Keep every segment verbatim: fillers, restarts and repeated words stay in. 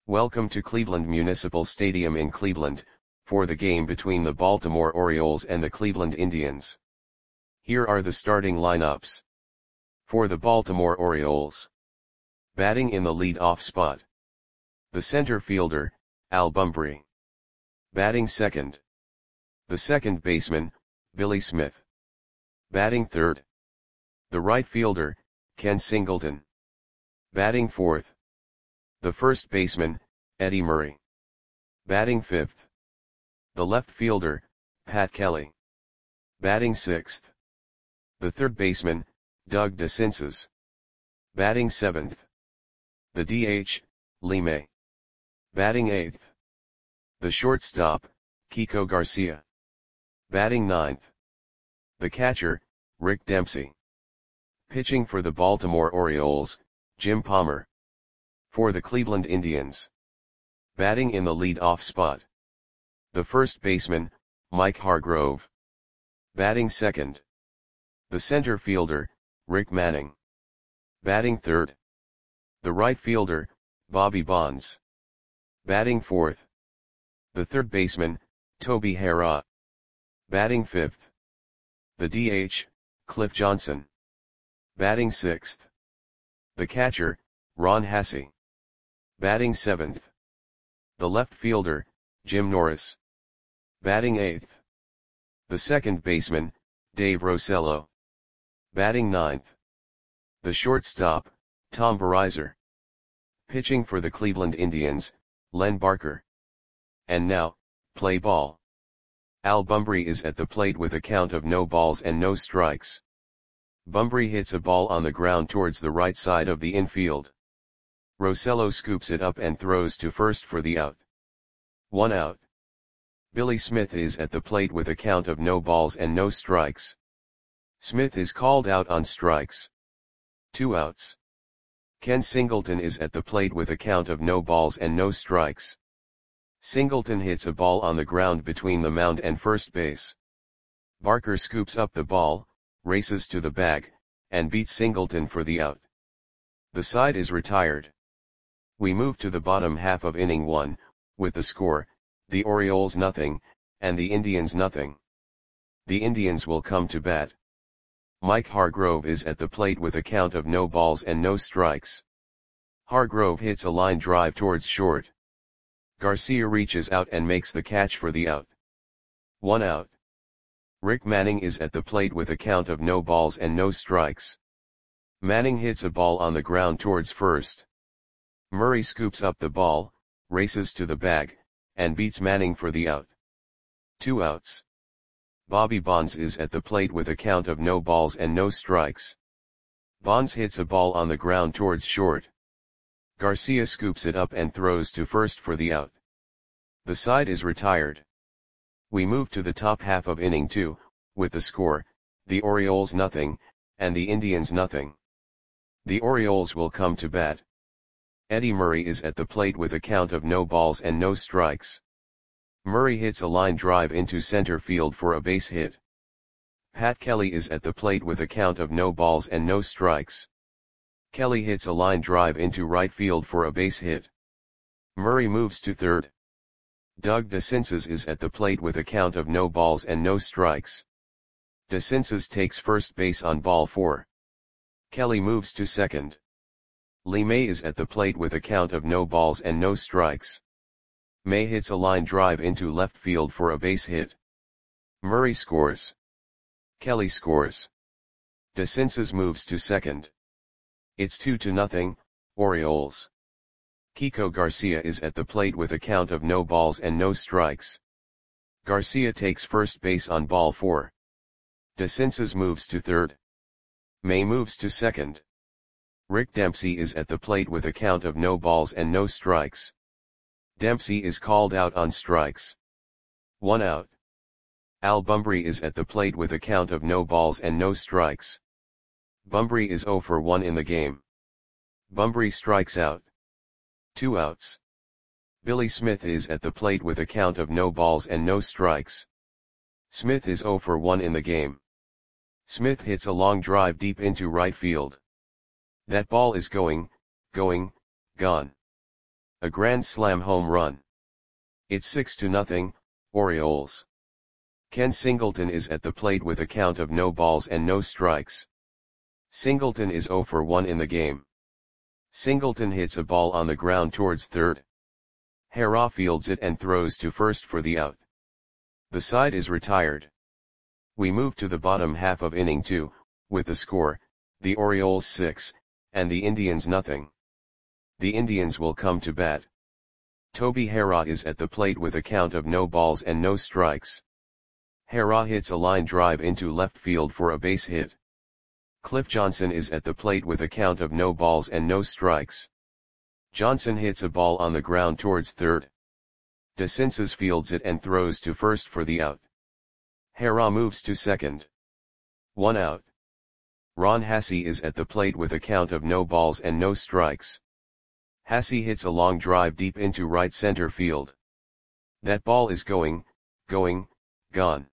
Welcome to Cleveland Municipal Stadium in Cleveland, for the game between the Baltimore Orioles and the Cleveland Indians. Here are the starting lineups. For the Baltimore Orioles. Batting in the lead-off spot. The center fielder, Al Bumbry. Batting second. The second baseman, Billy Smith. Batting third. The right fielder, Ken Singleton. Batting fourth. The first baseman, Eddie Murray. Batting fifth. The left fielder, Pat Kelly. Batting sixth. The third baseman, Doug DeCinces. Batting seventh. The D H, Lee May. Batting eighth. The shortstop, Kiko Garcia. Batting ninth. The catcher, Rick Dempsey. Pitching for the Baltimore Orioles, Jim Palmer. For the Cleveland Indians. Batting in the lead-off spot. The first baseman, Mike Hargrove. Batting second. The center fielder, Rick Manning. Batting third. The right fielder, Bobby Bonds. Batting fourth. The third baseman, Toby Harrah. Batting fifth. The D H, Cliff Johnson. Batting sixth. The catcher, Ron Hassey. Batting seventh. The left fielder, Jim Norris. Batting eighth. The second baseman, Dave Rosello. Batting ninth. The shortstop, Tom Bereiser. Pitching for the Cleveland Indians, Len Barker. And now, play ball. Al Bumbry is at the plate with a count of no balls and no strikes. Bumbry hits a ball on the ground towards the right side of the infield. Rosello scoops it up and throws to first for the out. One out. Billy Smith is at the plate with a count of no balls and no strikes. Smith is called out on strikes. Two outs. Ken Singleton is at the plate with a count of no balls and no strikes. Singleton hits a ball on the ground between the mound and first base. Barker scoops up the ball, races to the bag, and beats Singleton for the out. The side is retired. We move to the bottom half of inning one, with the score, the Orioles nothing, and the Indians nothing. The Indians will come to bat. Mike Hargrove is at the plate with a count of no balls and no strikes. Hargrove hits a line drive towards short. Garcia reaches out and makes the catch for the out. One out. Rick Manning is at the plate with a count of no balls and no strikes. Manning hits a ball on the ground towards first. Murray scoops up the ball, races to the bag, and beats Manning for the out. Two outs. Bobby Bonds is at the plate with a count of no balls and no strikes. Bonds hits a ball on the ground towards short. Garcia scoops it up and throws to first for the out. The side is retired. We move to the top half of inning two, with the score, the Orioles nothing, and the Indians nothing. The Orioles will come to bat. Eddie Murray is at the plate with a count of no balls and no strikes. Murray hits a line drive into center field for a base hit. Pat Kelly is at the plate with a count of no balls and no strikes. Kelly hits a line drive into right field for a base hit. Murray moves to third. Doug DeCinces is at the plate with a count of no balls and no strikes. DeCinces takes first base on ball four. Kelly moves to second. Lee May is at the plate with a count of no balls and no strikes. May hits a line drive into left field for a base hit. Murray scores. Kelly scores. DeCinces moves to second. It's two to nothing, Orioles. Kiko Garcia is at the plate with a count of no balls and no strikes. Garcia takes first base on ball four. DeCinces moves to third. May moves to second. Rick Dempsey is at the plate with a count of no balls and no strikes. Dempsey is called out on strikes. One out. Al Bumbry is at the plate with a count of no balls and no strikes. Bumbry is zero for one in the game. Bumbry strikes out. Two outs. Billy Smith is at the plate with a count of no balls and no strikes. Smith is zero for one in the game. Smith hits a long drive deep into right field. That ball is going, going, gone. A grand slam home run. It's six to nothing, Orioles. Ken Singleton is at the plate with a count of no balls and no strikes. Singleton is zero for one in the game. Singleton hits a ball on the ground towards third. Harrah fields it and throws to first for the out. The side is retired. We move to the bottom half of inning two, with the score, the Orioles six, and the Indians nothing. The Indians will come to bat. Toby Harrah is at the plate with a count of no balls and no strikes. Harrah hits a line drive into left field for a base hit. Cliff Johnson is at the plate with a count of no balls and no strikes. Johnson hits a ball on the ground towards third. DeCinces fields it and throws to first for the out. Harrah moves to second. One out. Ron Hassey is at the plate with a count of no balls and no strikes. Hassey hits a long drive deep into right center field. That ball is going, going, gone.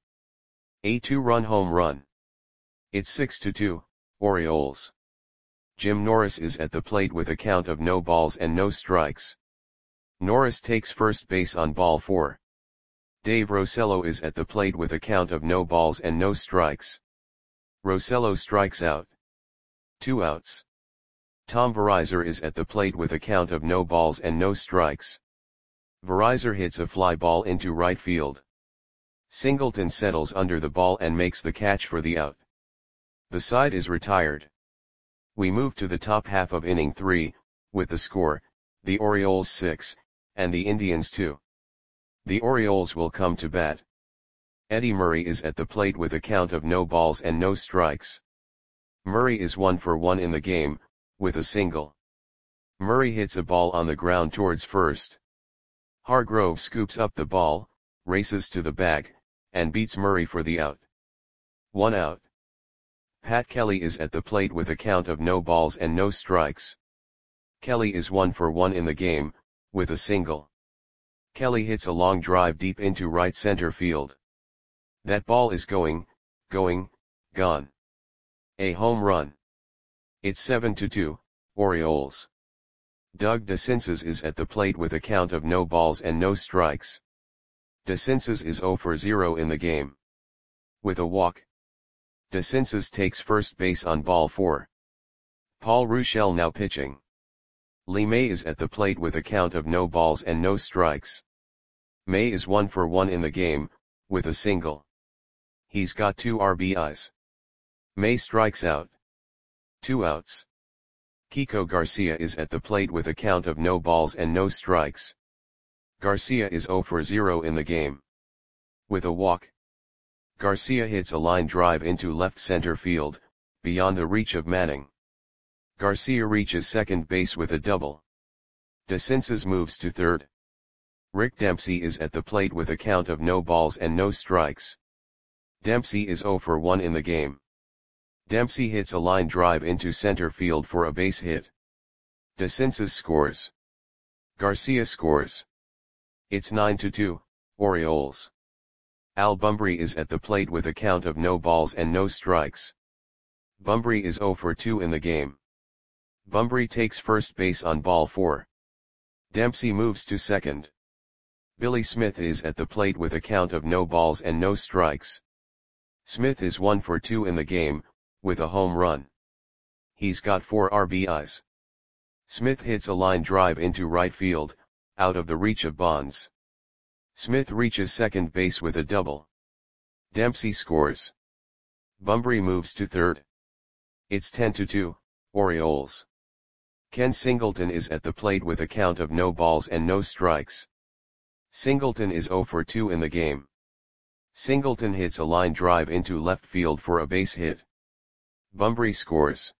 A two-run home run. It's six to two, Orioles. Jim Norris is at the plate with a count of no balls and no strikes. Norris takes first base on ball four. Dave Rosello is at the plate with a count of no balls and no strikes. Rosello strikes out. Two outs. Tom Verizar is at the plate with a count of no balls and no strikes. Verizar hits a fly ball into right field. Singleton settles under the ball and makes the catch for the out. The side is retired. We move to the top half of inning three, with the score, the Orioles six, and the Indians two. The Orioles will come to bat. Eddie Murray is at the plate with a count of no balls and no strikes. Murray is one for one in the game, with a single. Murray hits a ball on the ground towards first. Hargrove scoops up the ball, races to the bag, and beats Murray for the out. One out. Pat Kelly is at the plate with a count of no balls and no strikes. Kelly is one for one in the game, with a single. Kelly hits a long drive deep into right center field. That ball is going, going, gone. A home run. It's seven to two, Orioles. Doug DeCinces is at the plate with a count of no balls and no strikes. DeCinces is zero for zero in the game. With a walk. DeCinces takes first base on ball four. Paul Ruschel now pitching. Lee May is at the plate with a count of no balls and no strikes. May is one for one in the game, with a single. He's got two R B Is. May strikes out. Two outs. Kiko Garcia is at the plate with a count of no balls and no strikes. Garcia is zero for zero in the game. With a walk. Garcia hits a line drive into left center field, beyond the reach of Manning. Garcia reaches second base with a double. DeCinces moves to third. Rick Dempsey is at the plate with a count of no balls and no strikes. Dempsey is zero for one in the game. Dempsey hits a line drive into center field for a base hit. DeCinces scores. Garcia scores. It's nine to two, Orioles. Al Bumbry is at the plate with a count of no balls and no strikes. Bumbry is zero for two in the game. Bumbry takes first base on ball four. Dempsey moves to second. Billy Smith is at the plate with a count of no balls and no strikes. Smith is one for two in the game, with a home run. He's got four R B Is. Smith hits a line drive into right field, out of the reach of Bonds. Smith reaches second base with a double. Dempsey scores. Bumbry moves to third. It's ten to two, Orioles. Ken Singleton is at the plate with a count of no balls and no strikes. Singleton is zero for two in the game. Singleton hits a line drive into left field for a base hit. Bumbry scores.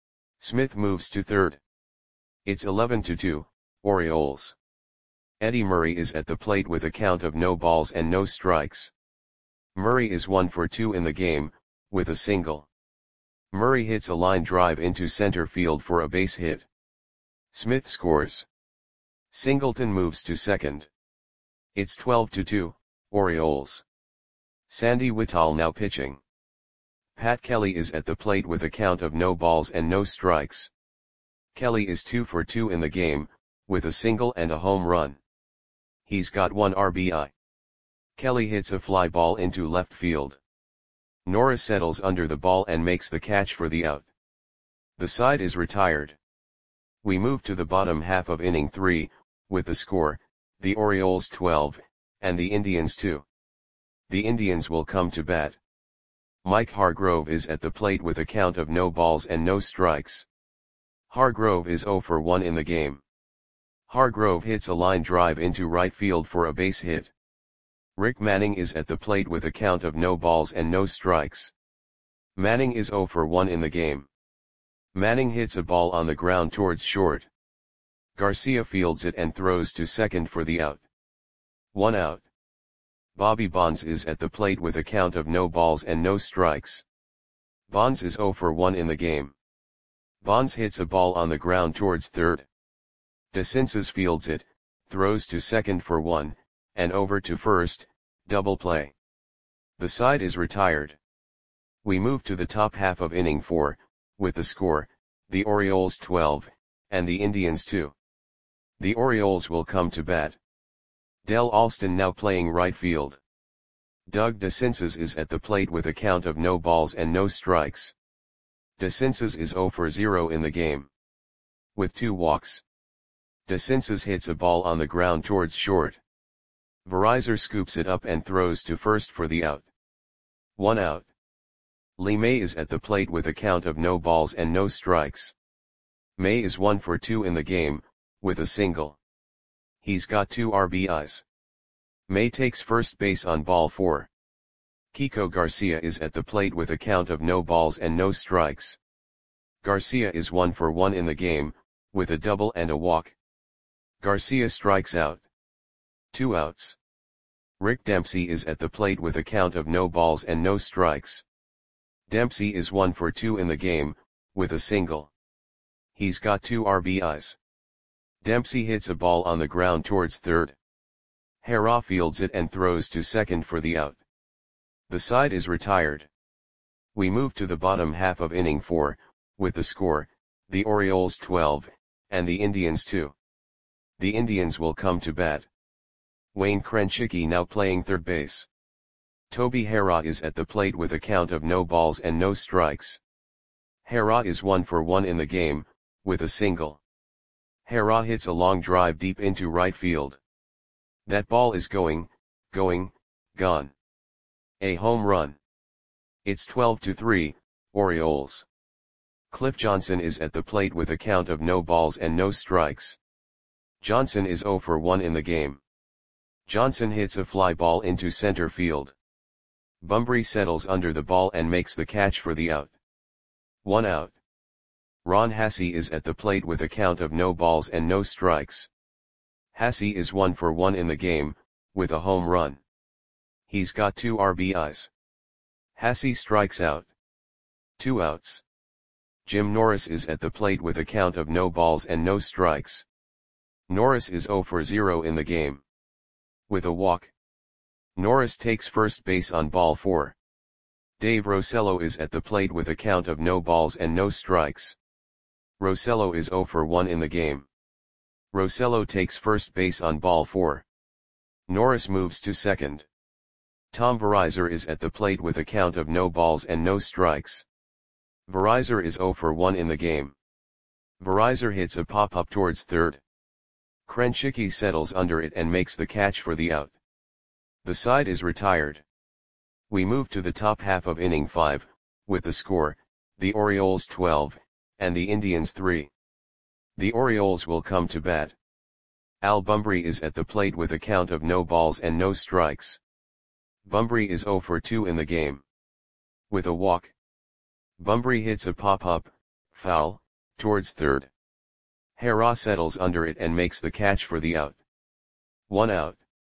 Smith moves to third. It's eleven to two, Orioles. Eddie Murray is at the plate with a count of no balls and no strikes. Murray is one for two in the game, with a single. Murray hits a line drive into center field for a base hit. Smith scores. Singleton moves to second. It's twelve to two, Orioles. Sandy Whitall now pitching. Pat Kelly is at the plate with a count of no balls and no strikes. Kelly is two for two in the game, with a single and a home run. He's got one R B I. Kelly hits a fly ball into left field. Norris settles under the ball and makes the catch for the out. The side is retired. We move to the bottom half of inning three, with the score, the Orioles twelve, and the Indians two. The Indians will come to bat. Mike Hargrove is at the plate with a count of no balls and no strikes. Hargrove is zero for one in the game. Hargrove hits a line drive into right field for a base hit. Rick Manning is at the plate with a count of no balls and no strikes. Manning is zero for one in the game. Manning hits a ball on the ground towards short. Garcia fields it and throws to second for the out. One out. Bobby Bonds is at the plate with a count of no balls and no strikes. Bonds is zero for one in the game. Bonds hits a ball on the ground towards third. DeCinces fields it, throws to second for one, and over to first, double play. The side is retired. We move to the top half of inning four, with the score, the Orioles twelve, and the Indians two. The Orioles will come to bat. Del Alston now playing right field. Doug DeCinces is at the plate with a count of no balls and no strikes. DeCinces is zero for zero in the game. With two walks. DeCinces hits a ball on the ground towards short. Verizor scoops it up and throws to first for the out. One out. Lee May is at the plate with a count of no balls and no strikes. May is one for two in the game, with a single. He's got two R B Is. May takes first base on ball four. Kiko Garcia is at the plate with a count of no balls and no strikes. Garcia is one for one in the game, with a double and a walk. Garcia strikes out. Two outs. Rick Dempsey is at the plate with a count of no balls and no strikes. Dempsey is one for two in the game, with a single. He's got two R B Is. Dempsey hits a ball on the ground towards third. Hera fields it and throws to second for the out. The side is retired. We move to the bottom half of inning four, with the score, the Orioles twelve, and the Indians two. The Indians will come to bat. Wayne Krenchicki now playing third base. Toby Hera is at the plate with a count of no balls and no strikes. Hera is one for one in the game, with a single. Hera hits a long drive deep into right field. That ball is going, going, gone. A home run. It's twelve to three, Orioles. Cliff Johnson is at the plate with a count of no balls and no strikes. Johnson is zero for one in the game. Johnson hits a fly ball into center field. Bumbry settles under the ball and makes the catch for the out. One out. Ron Hassey is at the plate with a count of no balls and no strikes. Hassey is one for one in the game, with a home run. He's got two R B Is. Hassey strikes out. Two outs. Jim Norris is at the plate with a count of no balls and no strikes. Norris is zero for zero in the game. With a walk. Norris takes first base on ball four. Dave Rosello is at the plate with a count of no balls and no strikes. Rosello is zero for one in the game. Rosello takes first base on ball four. Norris moves to second. Tom Verizor is at the plate with a count of no balls and no strikes. Verizor is zero for one in the game. Verizor hits a pop-up towards third. Krenchicki settles under it and makes the catch for the out. The side is retired. We move to the top half of inning five, with the score, the Orioles twelve, and the Indians three. The Orioles will come to bat. Al Bumbry is at the plate with a count of no balls and no strikes. Bumbry is zero for two in the game. With a walk. Bumbry hits a pop-up, foul, towards third. Hera settles under it and makes the catch for the out. One out.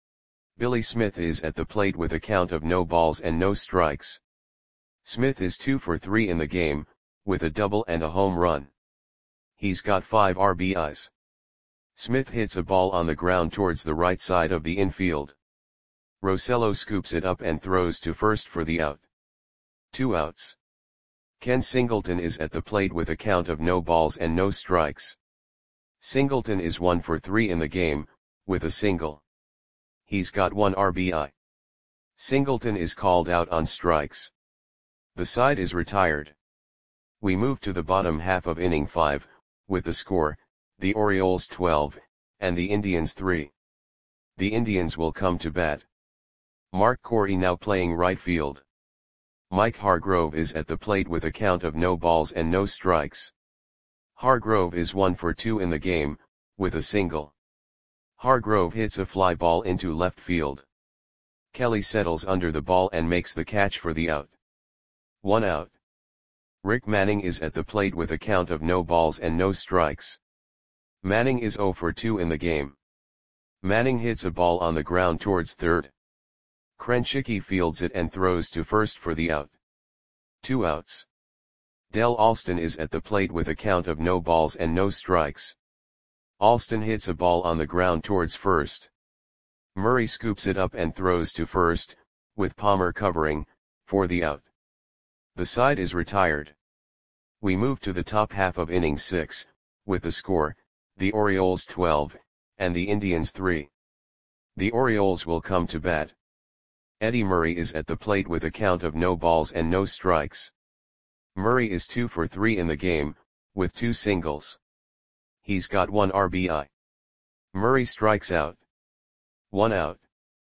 Billy Smith is at the plate with a count of no balls and no strikes. Smith is two for three in the game, with a double and a home run. He's got five R B Is. Smith hits a ball on the ground towards the right side of the infield. Rosello scoops it up and throws to first for the out. Two outs. Ken Singleton is at the plate with a count of no balls and no strikes. Singleton is one for three in the game, with a single. He's got one R B I. Singleton is called out on strikes. The side is retired. We move to the bottom half of inning five, with the score, the Orioles twelve, and the Indians three. The Indians will come to bat. Mark Corey now playing right field. Mike Hargrove is at the plate with a count of no balls and no strikes. Hargrove is one for two in the game, with a single. Hargrove hits a fly ball into left field. Kelly settles under the ball and makes the catch for the out. One out. Rick Manning is at the plate with a count of no balls and no strikes. Manning is zero for two in the game. Manning hits a ball on the ground towards third. Krenchicki fields it and throws to first for the out. Two outs. Del Alston is at the plate with a count of no balls and no strikes. Alston hits a ball on the ground towards first. Murray scoops it up and throws to first, with Palmer covering, for the out. The side is retired. We move to the top half of inning six, with the score, the Orioles twelve, and the Indians three. The Orioles will come to bat. Eddie Murray is at the plate with a count of no balls and no strikes. Murray is two for three in the game, with two singles. He's got one R B I. Murray strikes out. One out.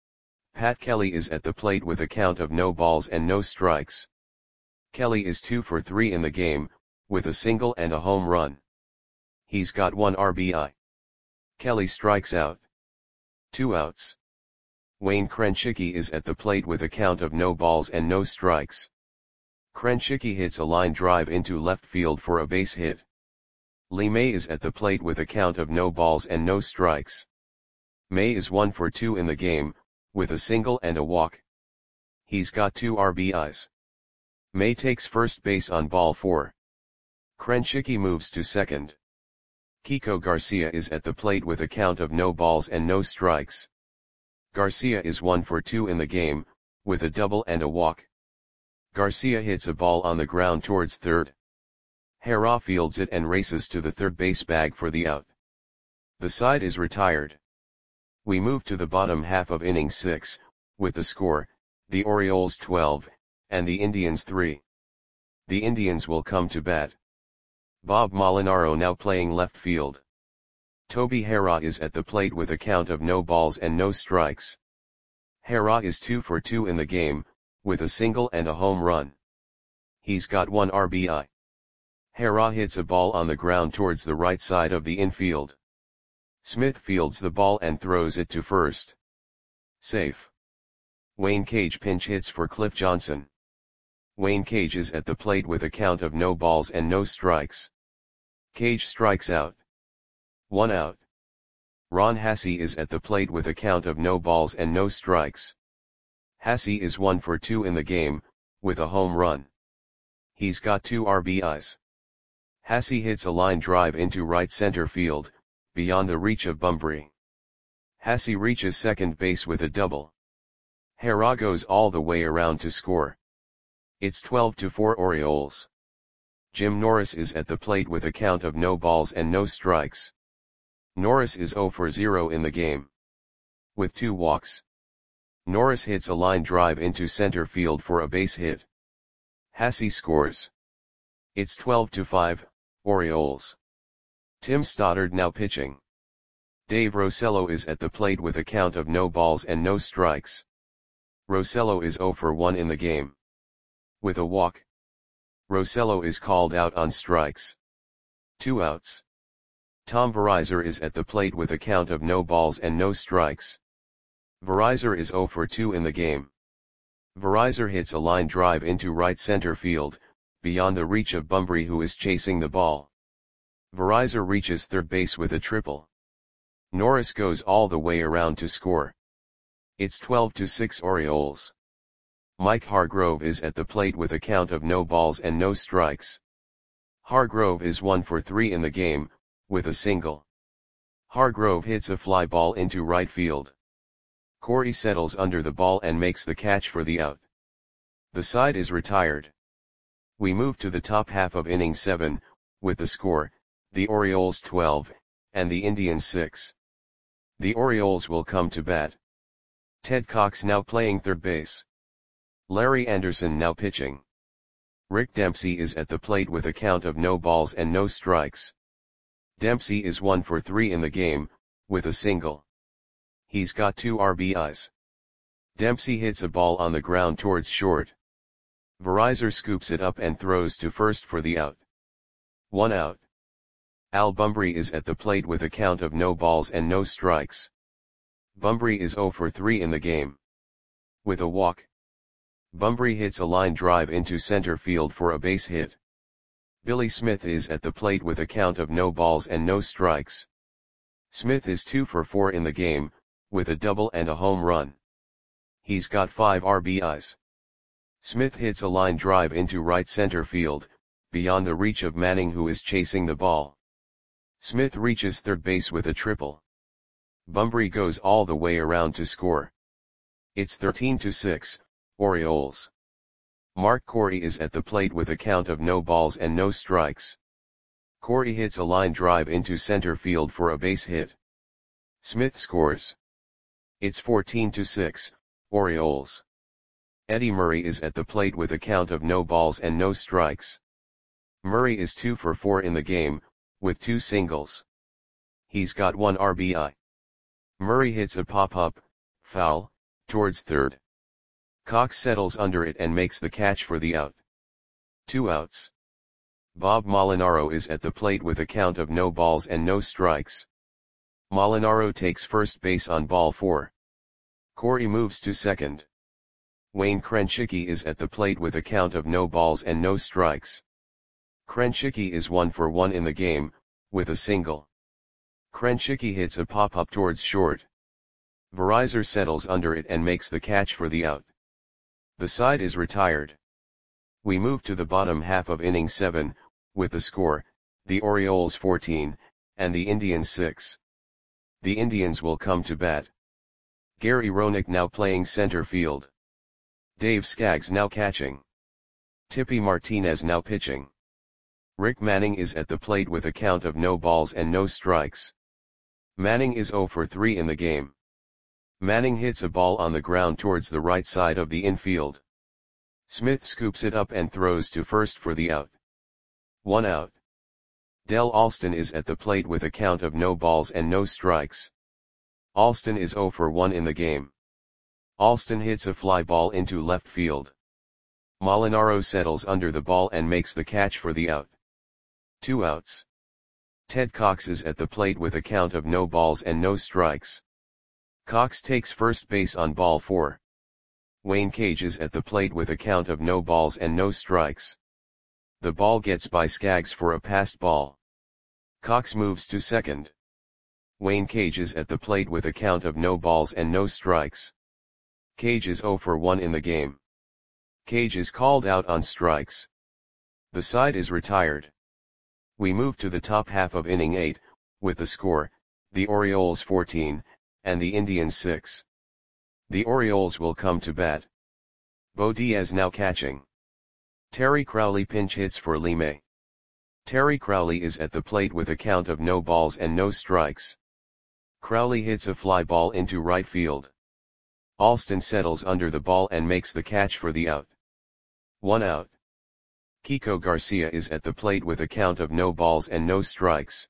Pat Kelly is at the plate with a count of no balls and no strikes. Kelly is two for three in the game, with a single and a home run. He's got one R B I. Kelly strikes out. Two outs. Wayne Krenchicki is at the plate with a count of no balls and no strikes. Krenchicki hits a line drive into left field for a base hit. Lee May is at the plate with a count of no balls and no strikes. May is one for two in the game, with a single and a walk. He's got two R B Is. May takes first base on ball four. Krenchicki moves to second. Kiko Garcia is at the plate with a count of no balls and no strikes. Garcia is one for two in the game, with a double and a walk. Garcia hits a ball on the ground towards third. Hera fields it and races to the third base bag for the out. The side is retired. We move to the bottom half of inning six, with the score, the Orioles twelve, and the Indians three. The Indians will come to bat. Bob Molinaro now playing left field. Toby Hera is at the plate with a count of no balls and no strikes. Hera is two for two in the game, with a single and a home run. He's got one R B I. Hera hits a ball on the ground towards the right side of the infield. Smith fields the ball and throws it to first. Safe. Wayne Cage pinch hits for Cliff Johnson. Wayne Cage is at the plate with a count of no balls and no strikes. Cage strikes out. One out. Ron Hassey is at the plate with a count of no balls and no strikes. Hassey is one for two in the game, with a home run. He's got two R B Is. Hassey hits a line drive into right center field, beyond the reach of Bumbry. Hassey reaches second base with a double. Hera goes all the way around to score. It's twelve to four Orioles. Jim Norris is at the plate with a count of no balls and no strikes. Norris is zero for zero in the game. With two walks. Norris hits a line drive into center field for a base hit. Hassey scores. It's twelve to five, Orioles. Tim Stoddard now pitching. Dave Rosello is at the plate with a count of no balls and no strikes. Rosello is zero for one in the game. With a walk. Rosello is called out on strikes. Two outs. Tom Verizor is at the plate with a count of no balls and no strikes. Verizor is zero for two in the game. Verizor hits a line drive into right center field, beyond the reach of Bumbry who is chasing the ball. Verizor reaches third base with a triple. Norris goes all the way around to score. It's twelve to six Orioles. Mike Hargrove is at the plate with a count of no balls and no strikes. Hargrove is one for three in the game, with a single. Hargrove hits a fly ball into right field. Corey settles under the ball and makes the catch for the out. The side is retired. We move to the top half of inning seven, with the score, the Orioles twelve, and the Indians six. The Orioles will come to bat. Ted Cox now playing third base. Larry Anderson now pitching. Rick Dempsey is at the plate with a count of no balls and no strikes. Dempsey is one for three in the game, with a single. He's got two R B Is. Dempsey hits a ball on the ground towards short. Verizor scoops it up and throws to first for the out. One out. Al Bumbry is at the plate with a count of no balls and no strikes. Bumbry is zero for three in the game. With a walk. Bumbry hits a line drive into center field for a base hit. Billy Smith is at the plate with a count of no balls and no strikes. Smith is two for four in the game, with a double and a home run. He's got five R B Is. Smith hits a line drive into right center field, beyond the reach of Manning, who is chasing the ball. Smith reaches third base with a triple. Bumbry goes all the way around to score. It's thirteen to six, Orioles. Mark Corey is at the plate with a count of no balls and no strikes. Corey hits a line drive into center field for a base hit. Smith scores. It's fourteen to six, Orioles. Eddie Murray is at the plate with a count of no balls and no strikes. Murray is two for four in the game, with two singles. He's got one R B I. Murray hits a pop-up, foul, towards third. Cox settles under it and makes the catch for the out. Two outs. Bob Molinaro is at the plate with a count of no balls and no strikes. Molinaro takes first base on ball four. Corey moves to second. Wayne Krenchicki is at the plate with a count of no balls and no strikes. Krenchicki is one for one in the game, with a single. Krenchicki hits a pop-up towards short. Verizor settles under it and makes the catch for the out. The side is retired. We move to the bottom half of inning seven, with the score, the Orioles fourteen, and the Indians six. The Indians will come to bat. Gary Roenick now playing center field. Dave Skaggs now catching. Tippy Martinez now pitching. Rick Manning is at the plate with a count of no balls and no strikes. Manning is zero for three in the game. Manning hits a ball on the ground towards the right side of the infield. Smith scoops it up and throws to first for the out. One out. Del Alston is at the plate with a count of no balls and no strikes. Alston is zero for one in the game. Alston hits a fly ball into left field. Molinaro settles under the ball and makes the catch for the out. Two outs. Ted Cox is at the plate with a count of no balls and no strikes. Cox takes first base on ball four. Wayne Cage is at the plate with a count of no balls and no strikes. The ball gets by Skaggs for a passed ball. Cox moves to second. Wayne Cage is at the plate with a count of no balls and no strikes. Cage is zero for one in the game. Cage is called out on strikes. The side is retired. We move to the top half of inning eight, with the score, the Orioles fourteen, and the Indians six. The Orioles will come to bat. Bo Diaz now catching. Terry Crowley pinch hits for Lee May. Terry Crowley is at the plate with a count of no balls and no strikes. Crowley hits a fly ball into right field. Alston settles under the ball and makes the catch for the out. One out. Kiko Garcia is at the plate with a count of no balls and no strikes.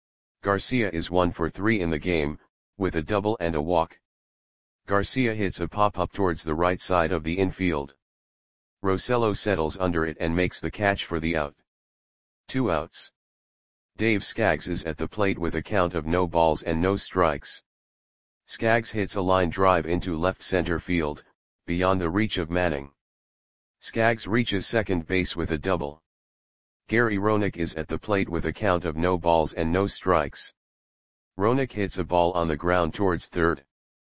Garcia is one for three in the game, with a double and a walk. Garcia hits a pop-up towards the right side of the infield. Rosello settles under it and makes the catch for the out. Two outs. Dave Skaggs is at the plate with a count of no balls and no strikes. Skaggs hits a line drive into left center field, beyond the reach of Manning. Skaggs reaches second base with a double. Gary Roenick is at the plate with a count of no balls and no strikes. Roenick hits a ball on the ground towards third.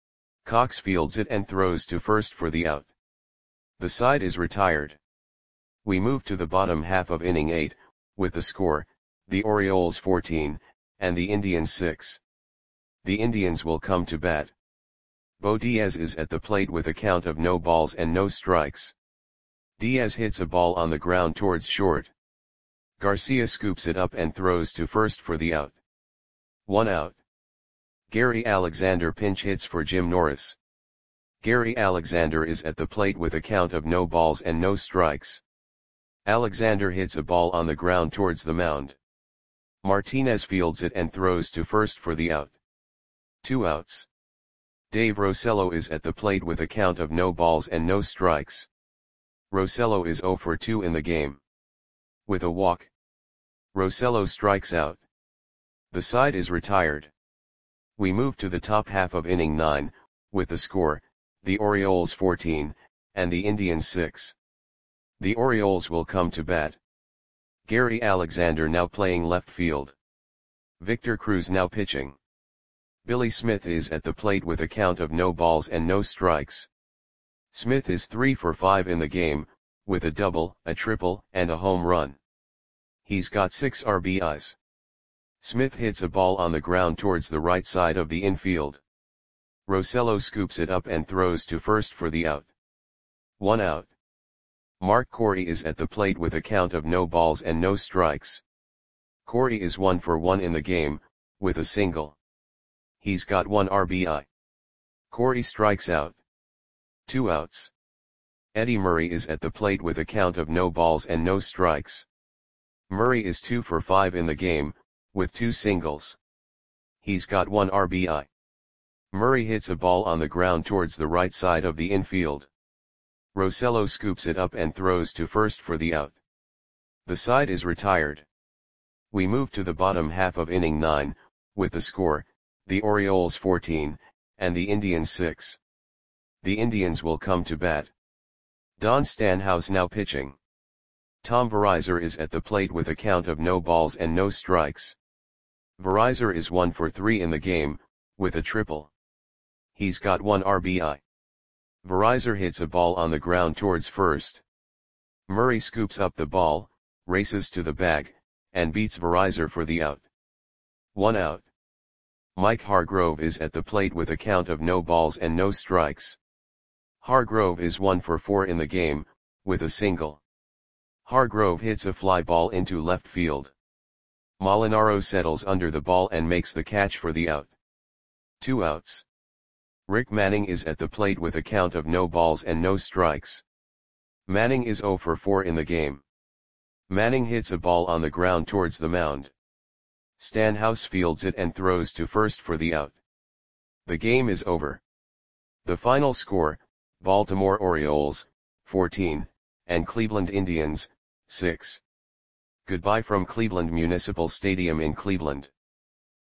Cox fields it and throws to first for the out. The side is retired. We move to the bottom half of inning eight, with the score, the Orioles fourteen, and the Indians six. The Indians will come to bat. Bo Diaz is at the plate with a count of no balls and no strikes. Diaz hits a ball on the ground towards short. Garcia scoops it up and throws to first for the out. one out. Gary Alexander pinch hits for Jim Norris. Gary Alexander is at the plate with a count of no balls and no strikes. Alexander hits a ball on the ground towards the mound. Martinez fields it and throws to first for the out. Two outs. Dave Rosello is at the plate with a count of no balls and no strikes. Rosello is oh for two in the game. With a walk, Rosello strikes out. The side is retired. We move to the top half of inning nine, with the score, the Orioles fourteen, and the Indians six. The Orioles will come to bat. Gary Alexander now playing left field. Victor Cruz now pitching. Billy Smith is at the plate with a count of no balls and no strikes. Smith is three for five in the game, with a double, a triple, and a home run. He's got six R B Is. Smith hits a ball on the ground towards the right side of the infield. Rosello scoops it up and throws to first for the out. One out. Mark Corey is at the plate with a count of no balls and no strikes. Corey is one for one in the game, with a single. He's got one R B I. Corey strikes out. Two outs. Eddie Murray is at the plate with a count of no balls and no strikes. Murray is two for five in the game, with two singles. He's got one R B I. Murray hits a ball on the ground towards the right side of the infield. Rosello scoops it up and throws to first for the out. The side is retired. We move to the bottom half of inning nine, with the score, the Orioles fourteen, and the Indians six. The Indians will come to bat. Don Stanhouse now pitching. Tom Verizar is at the plate with a count of no balls and no strikes. Verizar is one for three in the game, with a triple. He's got one R B I. Verizar hits a ball on the ground towards first. Murray scoops up the ball, races to the bag, and beats Verizar for the out. One out. Mike Hargrove is at the plate with a count of no balls and no strikes. Hargrove is one for four in the game, with a single. Hargrove hits a fly ball into left field. Molinaro settles under the ball and makes the catch for the out. Two outs. Rick Manning is at the plate with a count of no balls and no strikes. Manning is oh for four in the game. Manning hits a ball on the ground towards the mound. Stanhouse fields it and throws to first for the out. The game is over. The final score, Baltimore Orioles, fourteen, and Cleveland Indians, six. Goodbye from Cleveland Municipal Stadium in Cleveland.